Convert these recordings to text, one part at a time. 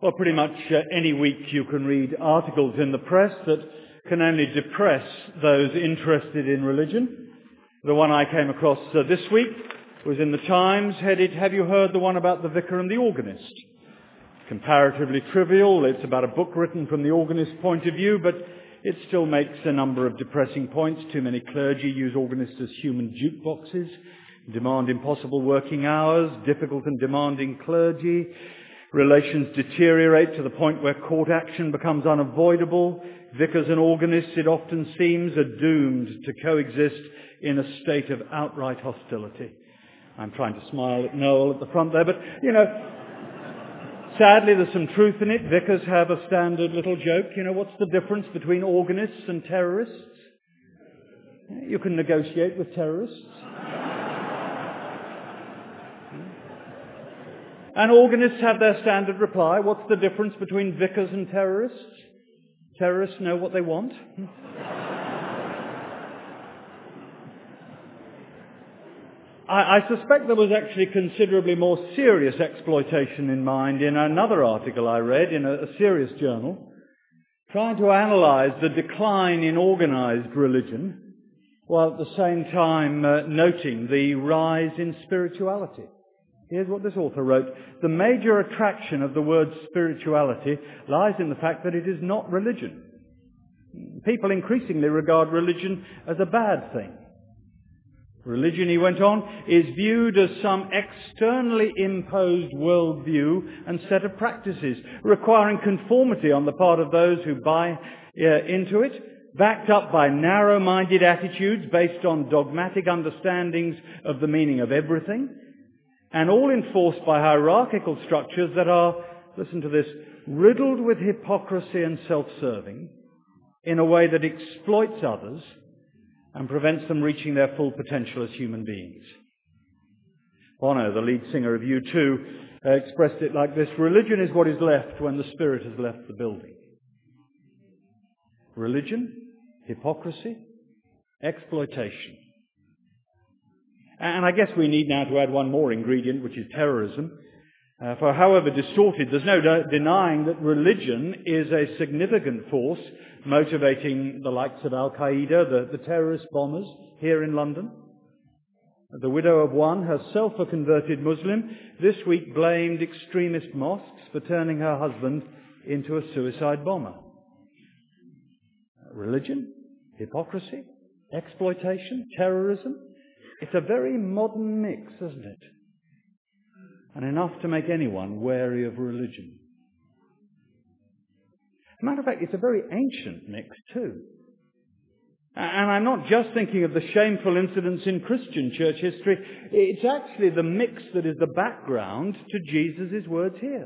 Well, pretty much any week you can read articles in the press that can only depress those interested in religion. The one I came across this week was in the Times, headed, "Have you heard the one about the vicar and the organist?" Comparatively trivial. It's about a book written from the organist's point of view, but it still makes a number of depressing points. Too many clergy use organists as human jukeboxes, demand impossible working hours, difficult and demanding clergy. Relations deteriorate to the point where court action becomes unavoidable. Vicars and organists, it often seems, are doomed to coexist in a state of outright hostility. I'm trying to smile at Noel at the front there, but, sadly there's some truth in it. Vicars have a standard little joke. What's the difference between organists and terrorists? You can negotiate with terrorists. And organists have their standard reply. What's the difference between vicars and terrorists? Terrorists know what they want. I suspect there was actually considerably more serious exploitation in mind in another article I read in a serious journal, trying to analyze the decline in organized religion, while at the same time noting the rise in spirituality. Here's what this author wrote. The major attraction of the word spirituality lies in the fact that it is not religion. People increasingly regard religion as a bad thing. Religion, he went on, is viewed as some externally imposed worldview and set of practices, requiring conformity on the part of those who buy into it, backed up by narrow-minded attitudes based on dogmatic understandings of the meaning of everything, and all enforced by hierarchical structures that are, listen to this, riddled with hypocrisy and self-serving in a way that exploits others and prevents them reaching their full potential as human beings. Bono, the lead singer of U2, expressed it like this: religion is what is left when the spirit has left the building. Religion, hypocrisy, exploitation. And I guess we need now to add one more ingredient, which is terrorism. For however distorted, there's no denying that religion is a significant force motivating the likes of Al-Qaeda, the terrorist bombers here in London. The widow of one, herself a converted Muslim, this week blamed extremist mosques for turning her husband into a suicide bomber. Religion, hypocrisy, exploitation, terrorism. It's a very modern mix, isn't it? And enough to make anyone wary of religion. As a matter of fact, it's a very ancient mix too. And I'm not just thinking of the shameful incidents in Christian church history. It's actually the mix that is the background to Jesus' words here.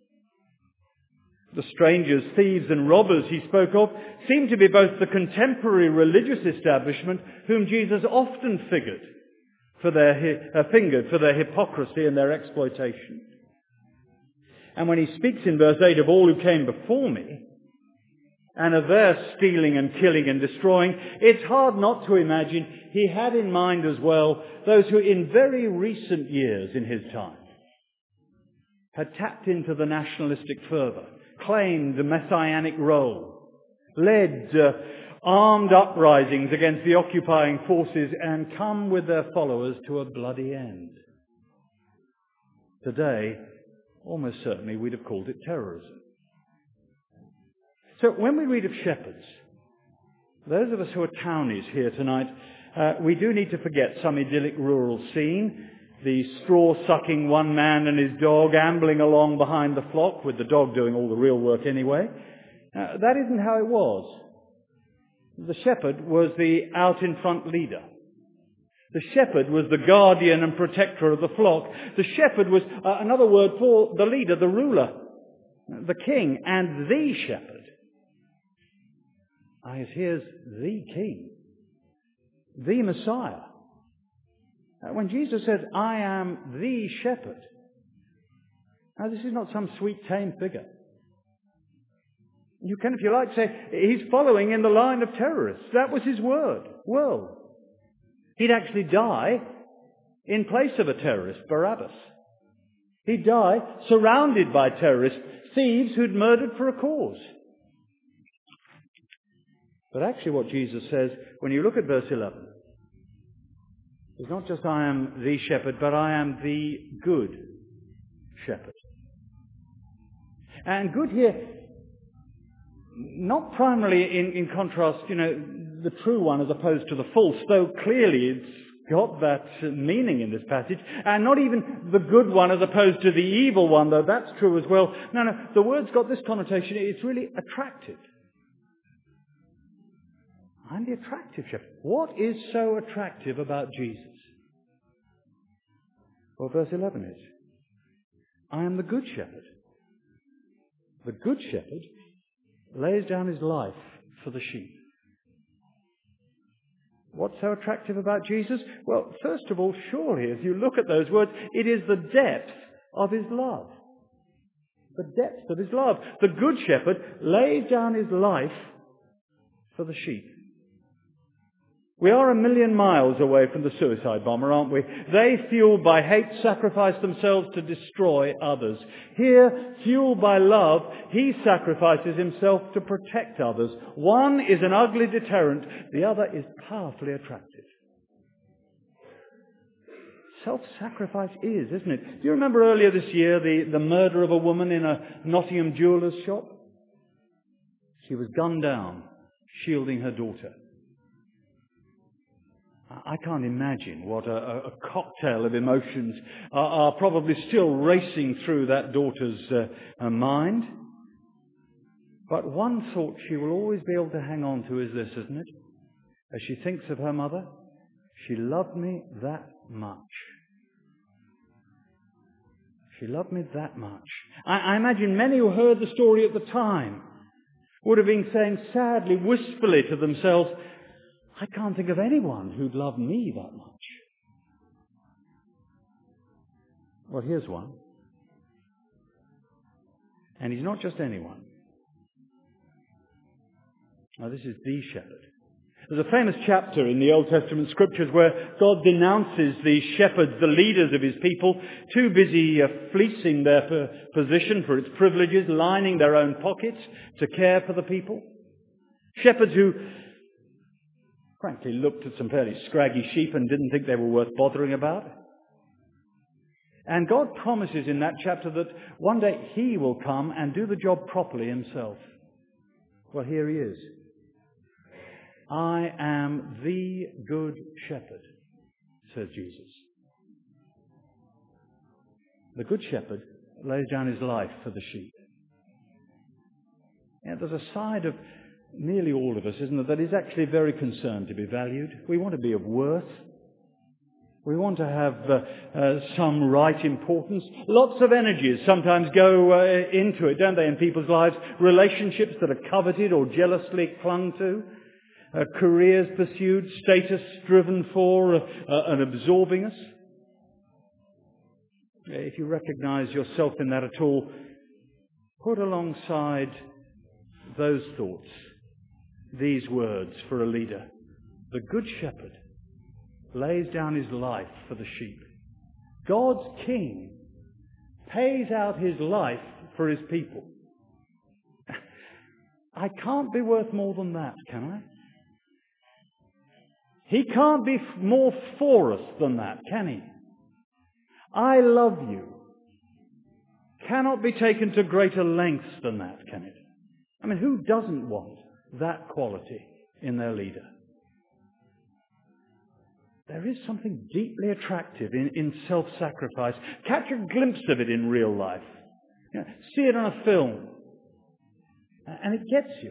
The strangers, thieves and robbers he spoke of seem to be both the contemporary religious establishment whom Jesus often fingered for their hypocrisy and their exploitation. And when he speaks in verse 8 of all who came before me, and of their stealing and killing and destroying, it's hard not to imagine he had in mind as well those who in very recent years in his time had tapped into the nationalistic fervour, claimed a messianic role, led armed uprisings against the occupying forces, and come with their followers to a bloody end. Today, almost certainly we'd have called it terrorism. So when we read of shepherds, those of us who are townies here tonight, we do need to forget some idyllic rural scene, the straw-sucking one man and his dog ambling along behind the flock, with the dog doing all the real work anyway. That isn't how it was. The shepherd was the out-in-front leader. The shepherd was the guardian and protector of the flock. The shepherd was another word for the leader, the ruler, the king, and the shepherd. Here's the king, the Messiah. When Jesus says, I am the shepherd, now this is not some sweet, tame figure. You can, if you like, say he's following in the line of terrorists. That was his world. He'd actually die in place of a terrorist, Barabbas. He'd die surrounded by terrorists, thieves who'd murdered for a cause. But actually what Jesus says, when you look at verse 11, is not just I am the shepherd, but I am the good shepherd. And good here, not primarily in contrast, the true one as opposed to the false, though clearly it's got that meaning in this passage, and not even the good one as opposed to the evil one, though that's true as well. No, the word's got this connotation, it's really attractive. I'm the attractive shepherd. What is so attractive about Jesus? Well, verse 11 is, I am the good shepherd. The good shepherd lays down his life for the sheep. What's so attractive about Jesus? Well, first of all, surely, as you look at those words, it is the depth of his love. The depth of his love. The good shepherd lays down his life for the sheep. We are 1,000,000 miles away from the suicide bomber, aren't we? They, fueled by hate, sacrifice themselves to destroy others. Here, fueled by love, he sacrifices himself to protect others. One is an ugly deterrent, the other is powerfully attractive. Self-sacrifice is, isn't it? Do you remember earlier this year the murder of a woman in a Nottingham jeweller's shop? She was gunned down, shielding her daughter. I can't imagine what a cocktail of emotions are probably still racing through that daughter's mind. But one thought she will always be able to hang on to is this, isn't it? As she thinks of her mother, she loved me that much. She loved me that much. I imagine many who heard the story at the time would have been saying sadly, wistfully to themselves, I can't think of anyone who'd love me that much. Well, here's one. And he's not just anyone. Now, this is the shepherd. There's a famous chapter in the Old Testament scriptures where God denounces the shepherds, the leaders of his people, too busy fleecing their position for its privileges, lining their own pockets to care for the people. Shepherds who frankly looked at some fairly scraggy sheep and didn't think they were worth bothering about. And God promises in that chapter that one day he will come and do the job properly himself. Well, here he is. I am the good shepherd, says Jesus. The good shepherd lays down his life for the sheep. Yeah, there's a side of nearly all of us, isn't there, that is actually very concerned to be valued. We want to be of worth. We want to have some right importance. Lots of energies sometimes go into it, don't they, in people's lives? Relationships that are coveted or jealously clung to. Careers pursued, status striven for and absorbing us. If you recognize yourself in that at all, put alongside those thoughts these words for a leader. The good shepherd lays down his life for the sheep. God's king pays out his life for his people. I can't be worth more than that, can I? He can't be more for us than that, can he? I love you cannot be taken to greater lengths than that, can it? I mean, who doesn't want that quality in their leader? There is something deeply attractive in self-sacrifice. Catch a glimpse of it in real life. See it on a film. And it gets you.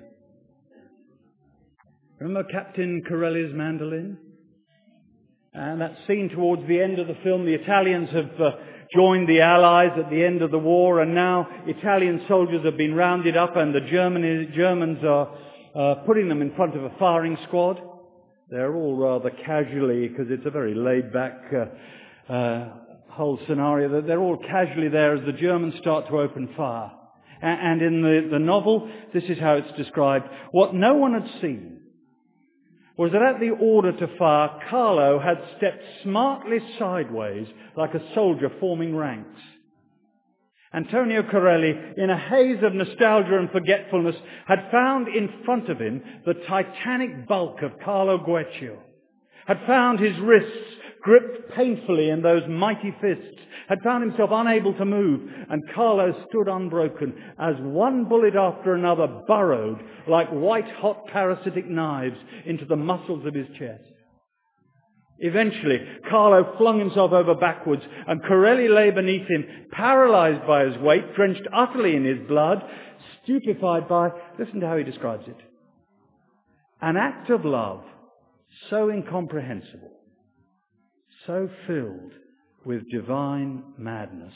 Remember Captain Corelli's mandolin? And that scene towards the end of the film, the Italians have joined the Allies at the end of the war, and now Italian soldiers have been rounded up and the Germans are putting them in front of a firing squad. They're all rather casually, because it's a very laid-back whole scenario, they're all casually there as the Germans start to open fire. And in the novel, this is how it's described. What no one had seen was that at the order to fire, Carlo had stepped smartly sideways like a soldier forming ranks. Antonio Corelli, in a haze of nostalgia and forgetfulness, had found in front of him the titanic bulk of Carlo Gueccio, had found his wrists gripped painfully in those mighty fists, had found himself unable to move, and Carlo stood unbroken as one bullet after another burrowed like white-hot parasitic knives into the muscles of his chest. Eventually, Carlo flung himself over backwards, and Corelli lay beneath him, paralyzed by his weight, drenched utterly in his blood, stupefied by, listen to how he describes it, an act of love so incomprehensible, so filled with divine madness.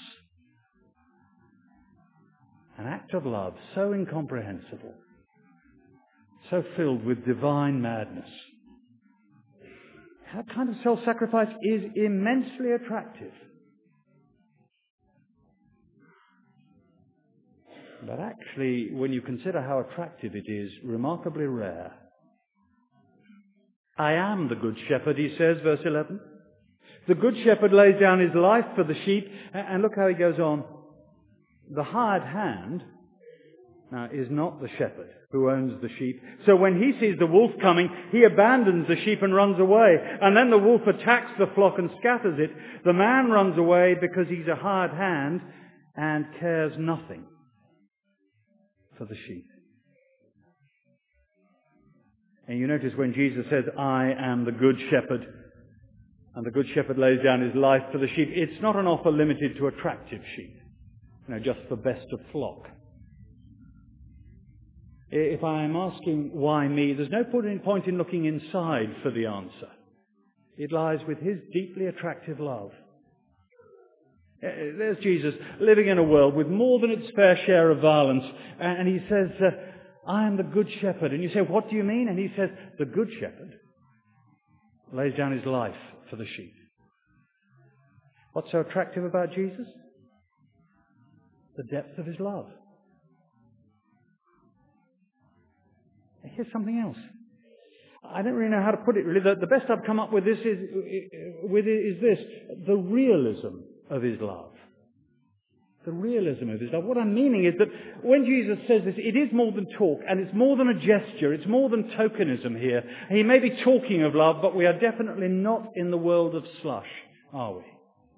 An act of love so incomprehensible, so filled with divine madness. That kind of self-sacrifice is immensely attractive. But actually, when you consider how attractive it is, remarkably rare. I am the good shepherd, he says, verse 11. The good shepherd lays down his life for the sheep, and look how he goes on. The hired hand now is not the shepherd who owns the sheep. So when he sees the wolf coming, he abandons the sheep and runs away. And then the wolf attacks the flock and scatters it. The man runs away because he's a hired hand and cares nothing for the sheep. And you notice when Jesus says, I am the good shepherd, and the good shepherd lays down his life for the sheep, it's not an offer limited to attractive sheep, just for best of flock. If I am asking why me, there's no point in looking inside for the answer. It lies with his deeply attractive love. There's Jesus living in a world with more than its fair share of violence, and he says, I am the good shepherd. And you say, what do you mean? And he says, the good shepherd lays down his life for the sheep. What's so attractive about Jesus? The depth of his love. Here's something else. I don't really know how to put it, really. The best I've come up with is this. The realism of his love. The realism of his love. What I'm meaning is that when Jesus says this, it is more than talk, and it's more than a gesture, it's more than tokenism here. He may be talking of love, but we are definitely not in the world of slush, are we?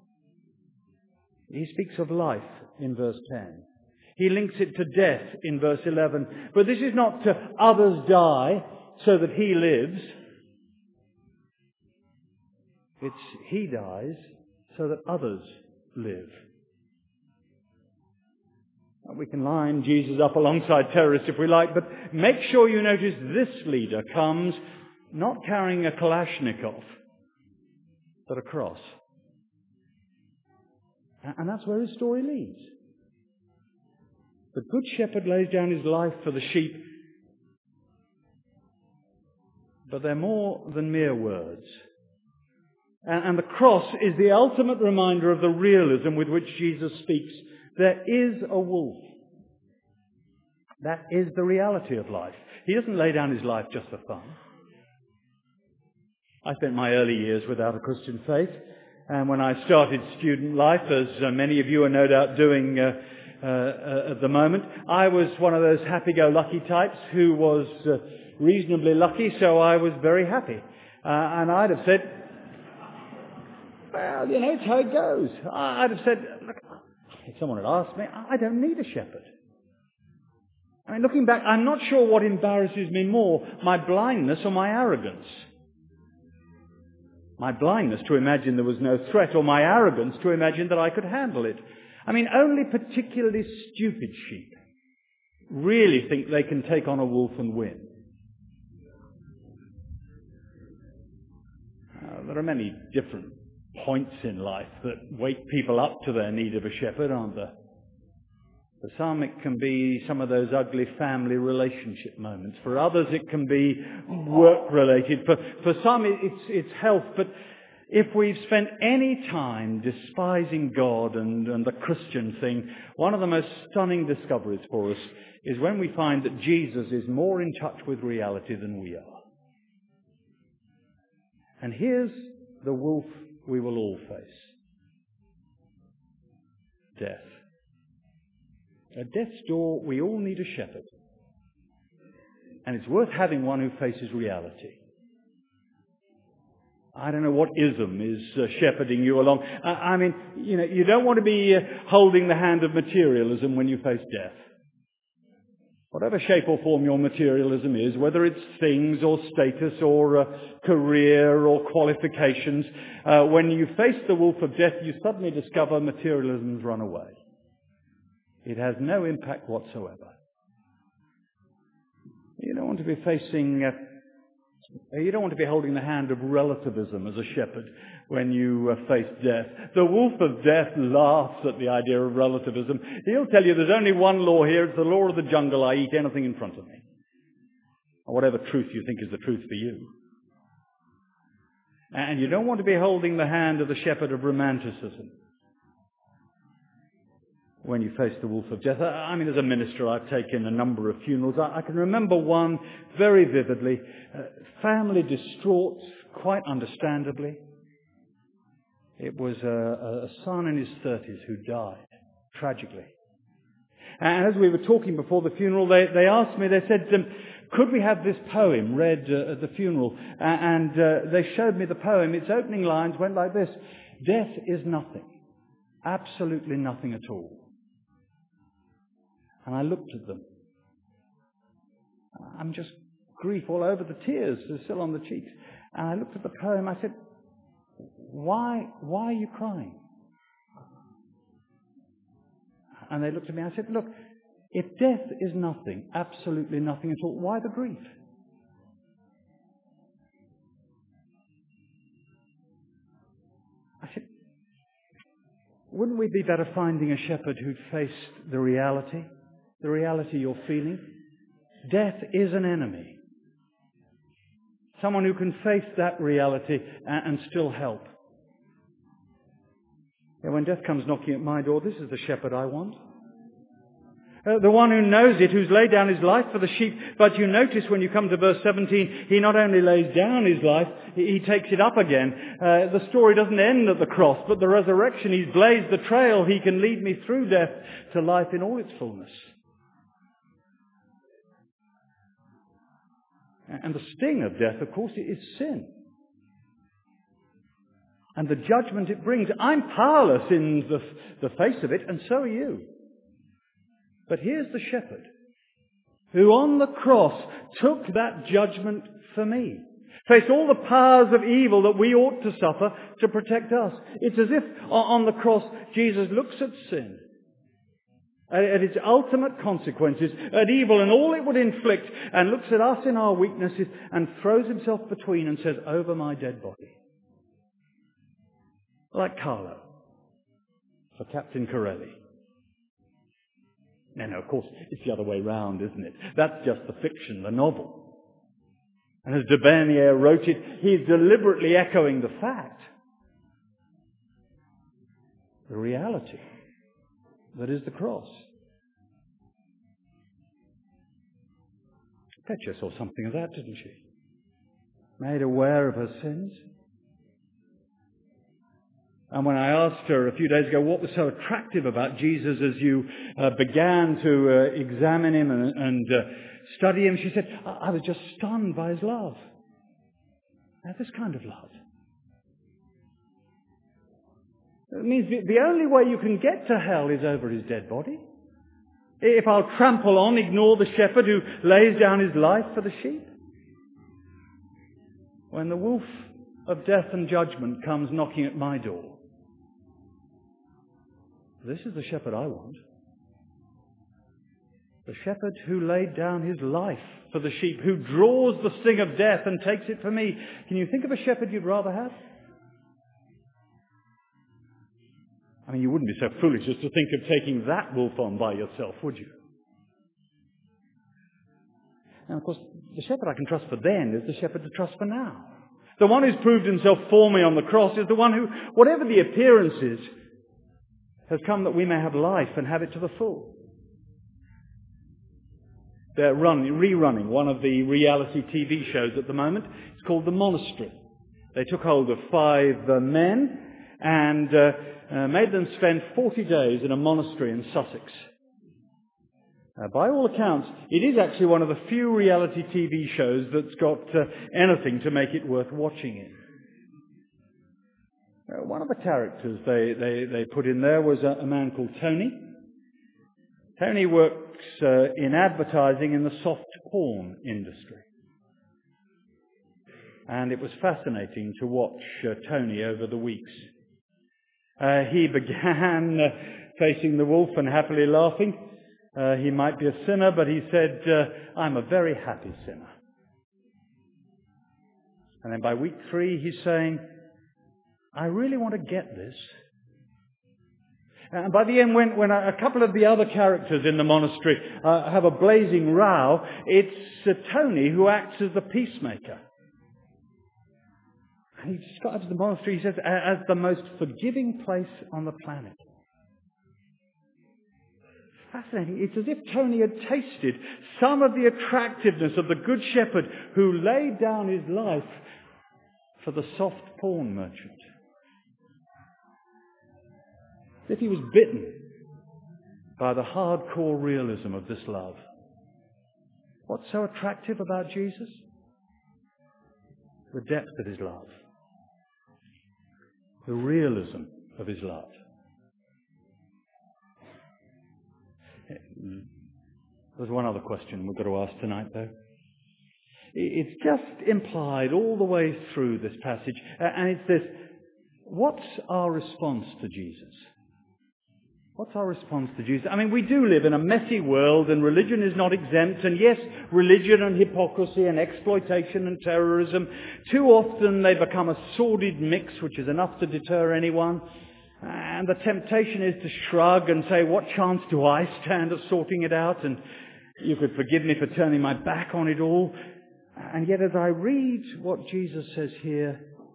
He speaks of life in verse 10. He links it to death in verse 11. But this is not to others die so that he lives. It's he dies so that others live. We can line Jesus up alongside terrorists if we like, but make sure you notice this leader comes not carrying a Kalashnikov, but a cross. And that's where his story leads. The good shepherd lays down his life for the sheep, but they're more than mere words. And the cross is the ultimate reminder of the realism with which Jesus speaks. There is a wolf. That is the reality of life. He doesn't lay down his life just for fun. I spent my early years without a Christian faith, and when I started student life, as many of you are no doubt doing at the moment, I was one of those happy-go-lucky types who was reasonably lucky, so I was very happy. And I'd have said, well, it's how it goes. I'd have said, look, if someone had asked me, I don't need a shepherd. I mean, looking back, I'm not sure what embarrasses me more, my blindness or my arrogance. My blindness to imagine there was no threat, or my arrogance to imagine that I could handle it. I mean, only particularly stupid sheep really think they can take on a wolf and win. There are many different points in life that wake people up to their need of a shepherd, aren't there? For some, it can be some of those ugly family relationship moments. For others, it can be work-related. For some, it's health. But if we've spent any time despising God and the Christian thing, one of the most stunning discoveries for us is when we find that Jesus is more in touch with reality than we are. And here's the wolf we will all face. Death. At death's door, we all need a shepherd. And it's worth having one who faces reality. I don't know what ism is shepherding you along. I mean, you don't want to be holding the hand of materialism when you face death. Whatever shape or form your materialism is, whether it's things or status or career or qualifications, when you face the wolf of death, you suddenly discover materialism's run away. It has no impact whatsoever. You don't want to be you don't want to be holding the hand of relativism as a shepherd when you face death. The wolf of death laughs at the idea of relativism. He'll tell you there's only one law here. It's the law of the jungle. I eat anything in front of me. Or whatever truth you think is the truth for you. And you don't want to be holding the hand of the shepherd of romanticism when you face the wolf of death. I mean, as a minister, I've taken a number of funerals. I can remember one very vividly. Family distraught, quite understandably. It was a son in his 30s who died, tragically. And as we were talking before the funeral, they asked me, they said, could we have this poem read at the funeral? And they showed me the poem. Its opening lines went like this: "Death is nothing, absolutely nothing at all." And I looked at them. I'm just grief all over, the tears are still on the cheeks. And I looked at the poem. I said, why are you crying? And they looked at me. I said, look, if death is nothing, absolutely nothing at all, why the grief? I said, wouldn't we be better finding a shepherd who'd faced the reality you're feeling? Death is an enemy. Someone who can face that reality and still help. And when death comes knocking at my door, this is the shepherd I want. The one who knows it, who's laid down his life for the sheep. But you notice when you come to verse 17, he not only lays down his life, he takes it up again. The story doesn't end at the cross, but the resurrection. He's blazed the trail. He can lead me through death to life in all its fullness. And the sting of death, of course, is sin. And the judgment it brings. I'm powerless in the face of it, and so are you. But here's the shepherd who on the cross took that judgment for me. Faced all the powers of evil that we ought to suffer to protect us. It's as if on the cross Jesus looks at sin, at its ultimate consequences, at evil and all it would inflict, and looks at us in our weaknesses and throws himself between and says, over my dead body. Like Carlo for Captain Corelli. No, of course, it's the other way round, isn't it? That's just the fiction, the novel. And as de Bernier wrote it, he's deliberately echoing the fact, the reality that is the cross. Petra saw something of that, didn't she? Made aware of her sins. And when I asked her a few days ago what was so attractive about Jesus as you began to examine him and study him, she said, I was just stunned by his love. Now, this kind of love. It means the only way you can get to hell is over his dead body. If I'll trample on, ignore the shepherd who lays down his life for the sheep. When the wolf of death and judgment comes knocking at my door, this is the shepherd I want. The shepherd who laid down his life for the sheep, who draws the sting of death and takes it for me. Can you think of a shepherd you'd rather have? I mean, you wouldn't be so foolish as to think of taking that wolf on by yourself, would you? And of course, the shepherd I can trust for then is the shepherd to trust for now. The one who's proved himself for me on the cross is the one who, whatever the appearance is, has come that we may have life and have it to the full. They're rerunning one of the reality TV shows at the moment. It's called The Monastery. They took hold of 5 men and made them spend 40 days in a monastery in Sussex. By all accounts, it is actually one of the few reality TV shows that's got anything to make it worth watching it. One of the characters they put in there was a man called Tony. Tony works in advertising in the soft porn industry. And it was fascinating to watch Tony over the weeks. He began facing the wolf and happily laughing. He might be a sinner, but he said, I'm a very happy sinner. And then by week 3, he's saying, I really want to get this. And by the end, when a couple of the other characters in the monastery have a blazing row, it's Tony who acts as the peacemaker. And he describes the monastery, he says, as the most forgiving place on the planet. Fascinating. It's as if Tony had tasted some of the attractiveness of the Good Shepherd who laid down his life for the soft porn merchant. As if he was bitten by the hardcore realism of this love. What's so attractive about Jesus? The depth of his love. The realism of his love. There's one other question we've got to ask tonight, though. It's just implied all the way through this passage, and it's this: what's our response to Jesus? What's our response to Jesus? I mean, we do live in a messy world, and religion is not exempt. And yes, religion and hypocrisy and exploitation and terrorism, too often they become a sordid mix, which is enough to deter anyone. And the temptation is to shrug and say, what chance do I stand of sorting it out? And you could forgive me for turning my back on it all. And yet as I read what Jesus says here,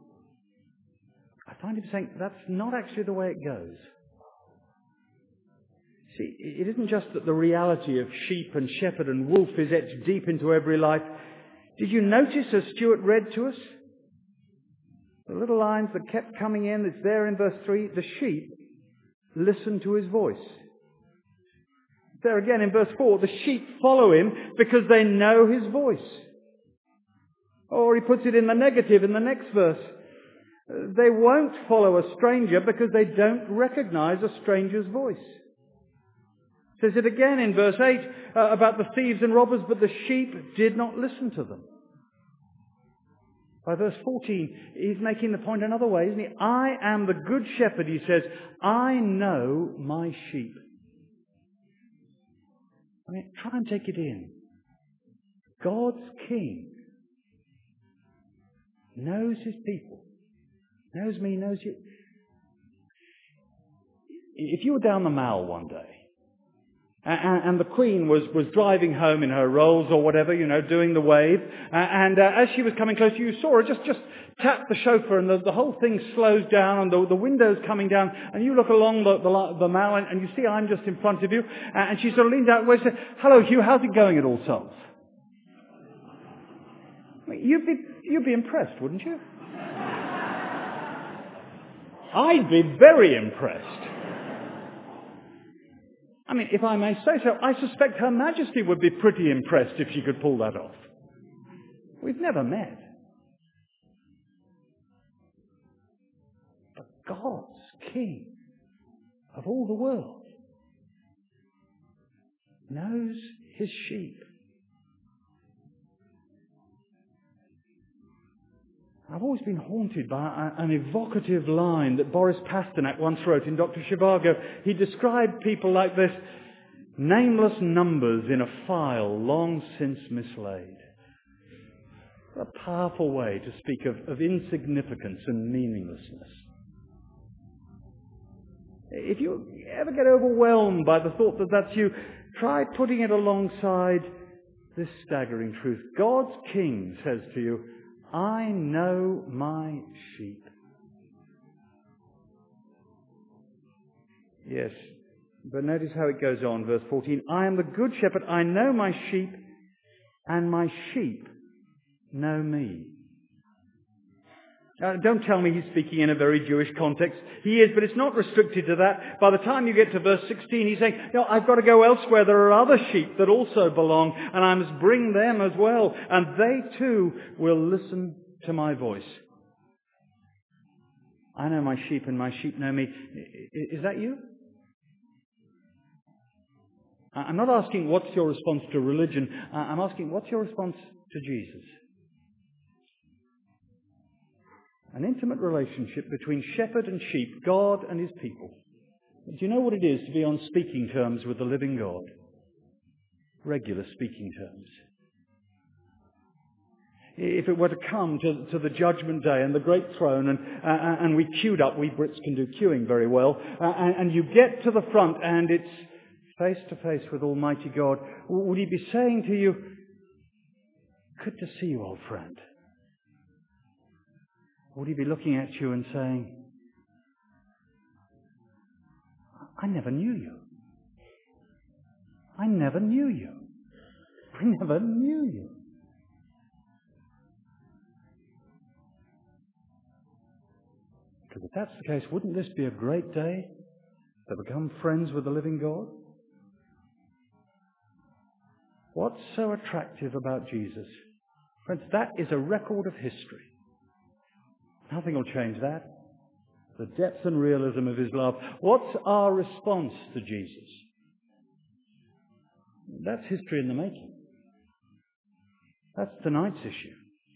I find him saying that's not actually the way it goes. See, it isn't just that the reality of sheep and shepherd and wolf is etched deep into every life. Did you notice, as Stuart read to us, the little lines that kept coming in, it's there in verse 3, the sheep listen to his voice. There again in verse 4, the sheep follow him because they know his voice. Or he puts it in the negative in the next verse. They won't follow a stranger because they don't recognize a stranger's voice. Says it again in verse 8 about the thieves and robbers, but the sheep did not listen to them. By verse 14, he's making the point another way, isn't he? I am the good shepherd, he says. I know my sheep. I mean, try and take it in. God's king knows his people. Knows me, knows you. If you were down the Mall one day, and the Queen was driving home in her Rolls or whatever, doing the wave. And as she was coming close, you saw her just tap the chauffeur, and the whole thing slows down, and the window's coming down, and you look along the Mall, and you see I'm just in front of you, and she sort of leans out and says, "Hello, Hugh, how's it going at All Souls?" I mean, you'd be impressed, wouldn't you? I'd be very impressed. I mean, if I may say so, I suspect Her Majesty would be pretty impressed if she could pull that off. We've never met. But God's King of all the world knows his sheep. I've always been haunted by an evocative line that Boris Pasternak once wrote in Dr. Zhivago. He described people like this: nameless numbers in a file long since mislaid. What a powerful way to speak of insignificance and meaninglessness. If you ever get overwhelmed by the thought that that's you, try putting it alongside this staggering truth. God's King says to you, I know my sheep. Yes, but notice how it goes on, verse 14. I am the good shepherd. I know my sheep, and my sheep know me. Don't tell me he's speaking in a very Jewish context. He is, but it's not restricted to that. By the time you get to verse 16, he's saying, no, I've got to go elsewhere. There are other sheep that also belong, and I must bring them as well. And they too will listen to my voice. I know my sheep, and my sheep know me. Is that you? I'm not asking what's your response to religion. I'm asking what's your response to Jesus? An intimate relationship between shepherd and sheep, God and his people. Do you know what it is to be on speaking terms with the living God? Regular speaking terms. If it were to come to the judgment day and the great throne and we queued up, we Brits can do queuing very well, and you get to the front and it's face to face with Almighty God, would he be saying to you, good to see you, old friend? Would he be looking at you and saying, I never knew you. I never knew you. I never knew you. Because if that's the case, wouldn't this be a great day to become friends with the living God? What's so attractive about Jesus? Friends, that is a record of history. Nothing will change that. The depth and realism of his love. What's our response to Jesus? That's history in the making. That's tonight's issue.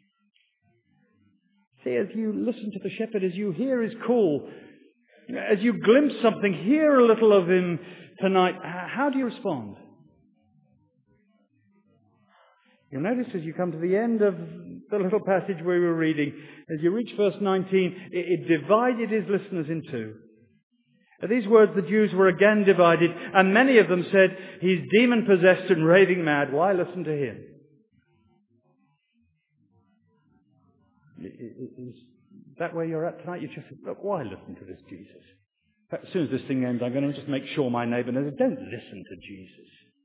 See, as you listen to the shepherd, as you hear his call, as you glimpse something, hear a little of him tonight, how do you respond? You'll notice as you come to the end of the little passage we were reading, as you reach verse 19, it divided his listeners in two. At these words the Jews were again divided, and many of them said, he's demon-possessed and raving mad. Why listen to him? Is that where you're at tonight? You just think, look, why listen to this Jesus? As soon as this thing ends, I'm going to just make sure my neighbour knows. Don't listen to Jesus.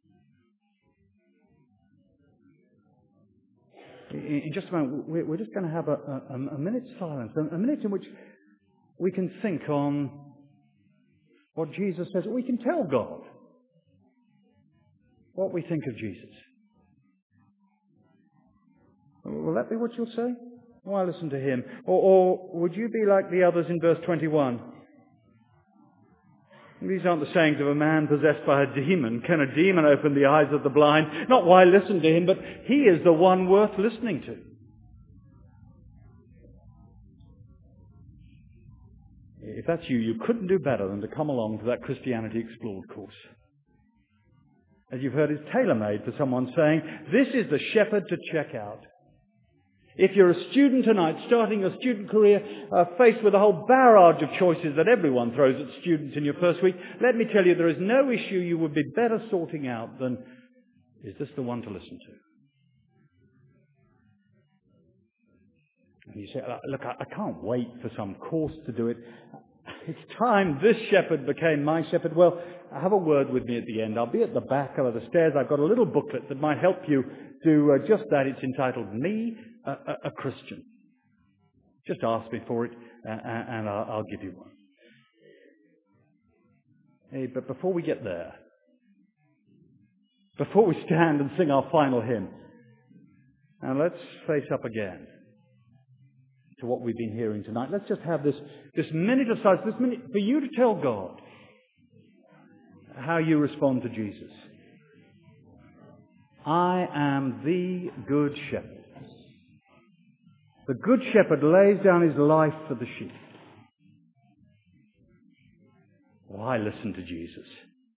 In just a moment, we're just going to have a minute's silence, a minute in which we can think on what Jesus says. We can tell God what we think of Jesus. Will that be what you'll say? Why listen to him? Or would you be like the others in verse 21? These aren't the sayings of a man possessed by a demon. Can a demon open the eyes of the blind? Not why listen to him, but he is the one worth listening to. If that's you, you couldn't do better than to come along to that Christianity Explored course. As you've heard, it's tailor-made for someone saying, this is the shepherd to check out. If you're a student tonight, starting your student career, faced with a whole barrage of choices that everyone throws at students in your first week, let me tell you, there is no issue you would be better sorting out than, is this the one to listen to? And you say, look, I can't wait for some course to do it. It's time this shepherd became my shepherd. Well, have a word with me at the end. I'll be at the back of the stairs. I've got a little booklet that might help you do just that. It's entitled Me, a Christian. Just ask me for it and I'll give you one. Hey, but before we get there, before we stand and sing our final hymn, now let's face up again to what we've been hearing tonight. Let's just have this minute of silence, this minute for you to tell God how you respond to Jesus. I am the good shepherd. The good shepherd lays down his life for the sheep. Why listen to Jesus?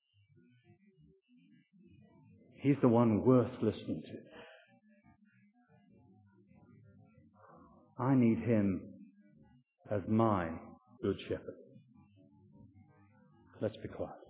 He's the one worth listening to. I need him as my good shepherd. Let's be quiet.